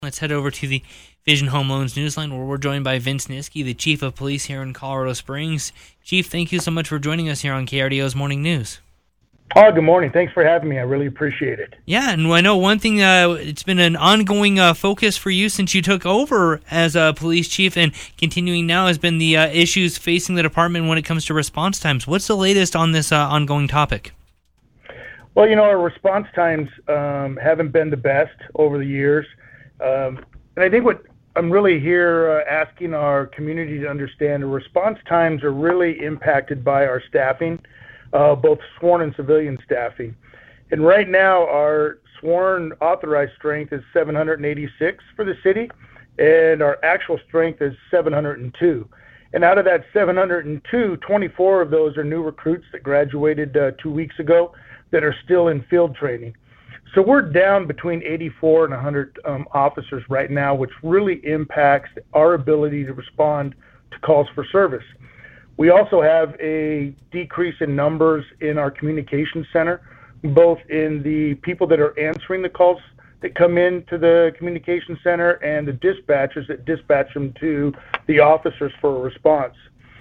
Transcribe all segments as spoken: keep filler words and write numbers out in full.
Let's head over to the Vision Home Loans Newsline, where we're joined by Vince Niski, the Chief of Police here in Colorado Springs. Chief, thank you so much for joining us here on K R D O's Morning News. Oh, good morning. Thanks for having me. I really appreciate it. Yeah, and I know one thing, uh, it's been an ongoing uh, focus for you since you took over as a police chief, and continuing now has been the uh, issues facing the department when it comes to response times. What's the latest on this uh, ongoing topic? Well, you know, our response times um, haven't been the best over the years. Um, and I think what I'm really here uh, asking our community to understand, the response times are really impacted by our staffing, uh, both sworn and civilian staffing. And right now, our sworn authorized strength is seven hundred eighty-six for the city, and our actual strength is seven hundred two. And out of that seven hundred two, twenty-four of those are new recruits that graduated uh, two weeks ago that are still in field training. So we're down between eighty-four and one hundred um, officers right now, which really impacts our ability to respond to calls for service. We also have a decrease in numbers in our communication center, both in the people that are answering the calls that come into the communication center and the dispatchers that dispatch them to the officers for a response.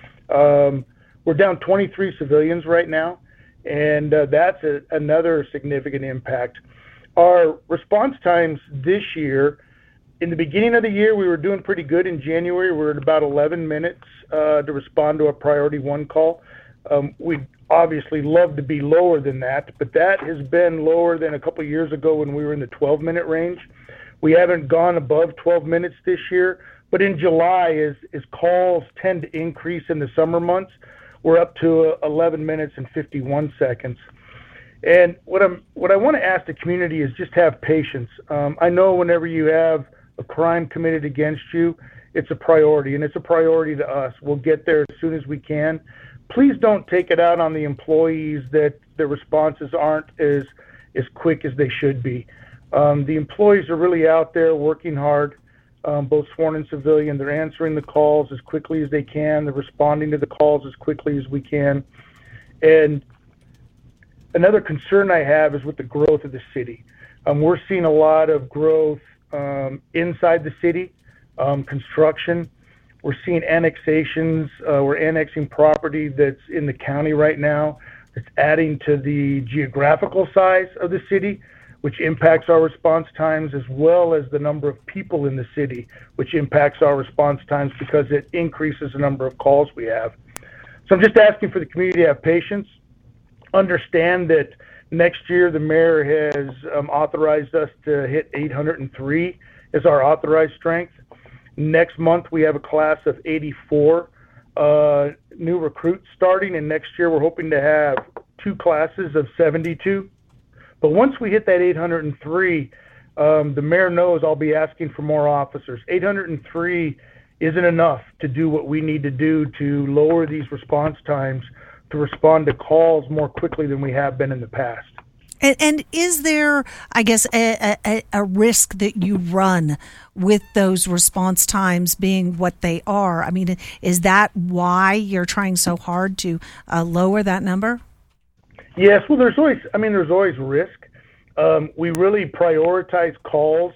Um, we're down twenty-three civilians right now, and uh, that's a, another significant impact. Our response times this year, in the beginning of the year, we were doing pretty good. In January, we were at about eleven minutes uh, to respond to a priority one call. Um, we'd obviously love to be lower than that, but that has been lower than a couple of years ago when we were in the twelve minute range. We haven't gone above twelve minutes this year, but in July, as, as calls tend to increase in the summer months, we're up to uh, eleven minutes and fifty-one seconds. And what I'm, what I want to ask the community is just have patience. Um, I know whenever you have a crime committed against you, it's a priority, and it's a priority to us. We'll get there as soon as we can. Please don't take it out on the employees that the responses aren't as as quick as they should be. Um, the employees are really out there working hard, um, both sworn and civilian. They're answering the calls as quickly as they can. They're responding to the calls as quickly as we can. And another concern I have is with the growth of the city. Um, we're seeing a lot of growth um, inside the city, um, construction. We're seeing annexations. Uh, we're annexing property that's in the county right now. It's adding to the geographical size of the city, which impacts our response times, as well as the number of people in the city, which impacts our response times because it increases the number of calls we have. So I'm just asking for the community to have patience. Understand that next year the mayor has um, authorized us to hit eight hundred three as our authorized strength. Next month we have a class of eighty-four uh, new recruits starting, and next year we're hoping to have two classes of seventy-two. But once we hit that eight hundred three, um, the mayor knows I'll be asking for more officers. eight hundred three isn't enough to do what we need to do to lower these response times, to respond to calls more quickly than we have been in the past. And, and is there, I guess, a, a, a risk that you run with those response times being what they are? I mean, is that why you're trying so hard to uh, lower that number? Yes, well, there's always, I mean, there's always risk. Um, we really prioritize calls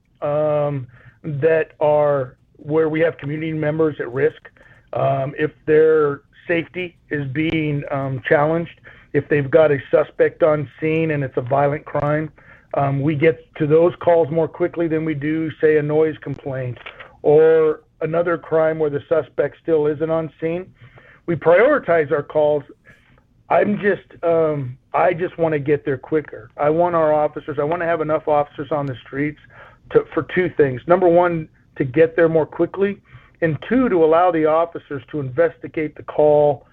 um, that are where we have community members at risk. Um, if their safety is being um, challenged, if they've got a suspect on scene and it's a violent crime, um, we get to those calls more quickly than we do, say, a noise complaint or another crime where the suspect still isn't on scene. We prioritize our calls. I'm just, um, I just want to get there quicker. I want our officers, I want to have enough officers on the streets to, for two things. Number one, to get there more quickly, and two, to allow the officers to investigate the call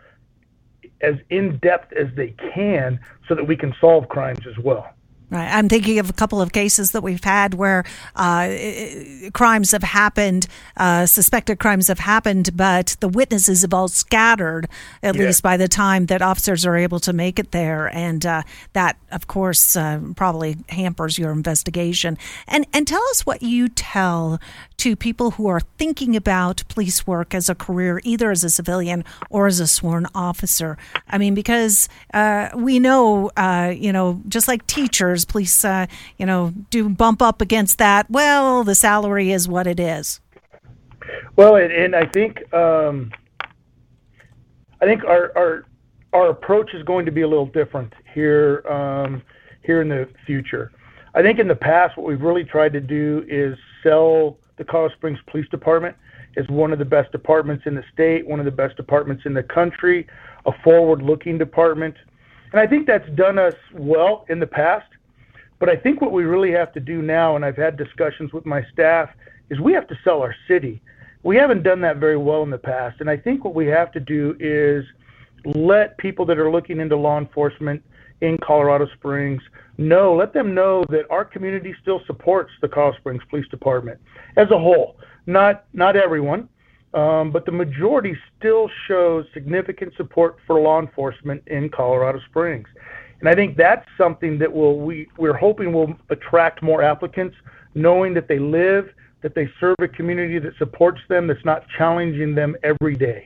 as in-depth as they can so that we can solve crimes as well. Right. I'm thinking of a couple of cases that we've had where uh, crimes have happened, uh, suspected crimes have happened, but the witnesses have all scattered, at yeah. least by the time that officers are able to make it there. And uh, that, of course, uh, probably hampers your investigation. And, and tell us what you tell to people who are thinking about police work as a career, either as a civilian or as a sworn officer. I mean, because uh, we know, uh, you know, just like teachers, hours. Police, uh, you know, do bump up against that. Well, the salary is what it is. Well, and, and I think um, I think our, our our approach is going to be a little different here um, here in the future. I think in the past, what we've really tried to do is sell the Colorado Springs Police Department as one of the best departments in the state, one of the best departments in the country, a forward-looking department. And I think that's done us well in the past. But I think what we really have to do now, and I've had discussions with my staff, is we have to sell our city. We haven't done that very well in the past. And I think what we have to do is let people that are looking into law enforcement in Colorado Springs know, let them know that our community still supports the Colorado Springs Police Department as a whole. Not not everyone, um, but the majority still shows significant support for law enforcement in Colorado Springs. And I think that's something that will we, we're hoping will attract more applicants, knowing that they live, that they serve a community that supports them, that's not challenging them every day.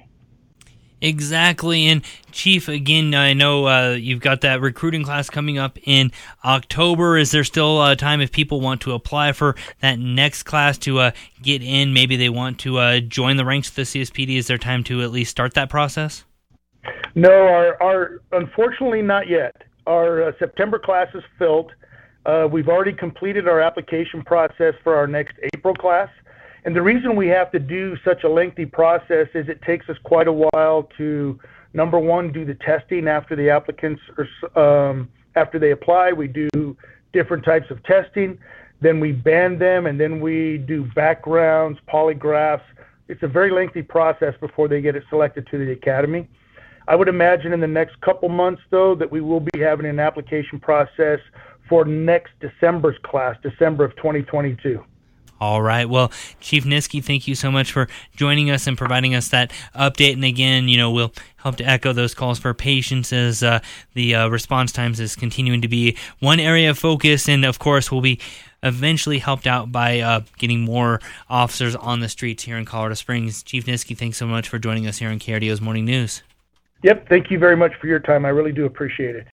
Exactly. And Chief, again, I know uh, you've got that recruiting class coming up in October. Is there still uh, time if people want to apply for that next class to uh, get in? Maybe they want to uh, join the ranks of the C S P D. Is there time to at least start that process? No, our, our unfortunately not yet. Our uh, September class is filled. Uh, we've already completed our application process for our next April class. And the reason we have to do such a lengthy process is it takes us quite a while to, number one, do the testing after the applicants, are, um, after they apply. We do different types of testing. Then we band them, and then we do backgrounds, polygraphs. It's a very lengthy process before they get it selected to the academy. I would imagine in the next couple months, though, that we will be having an application process for next December's class, December of twenty twenty-two. All right. Well, Chief Niskey, thank you so much for joining us and providing us that update. And again, you know, we'll help to echo those calls for patience as uh, the uh, response times is continuing to be one area of focus. And of course, we'll be eventually helped out by uh, getting more officers on the streets here in Colorado Springs. Chief Niskey, thanks so much for joining us here on K R D O's Morning News. Yep. Thank you very much for your time. I really do appreciate it.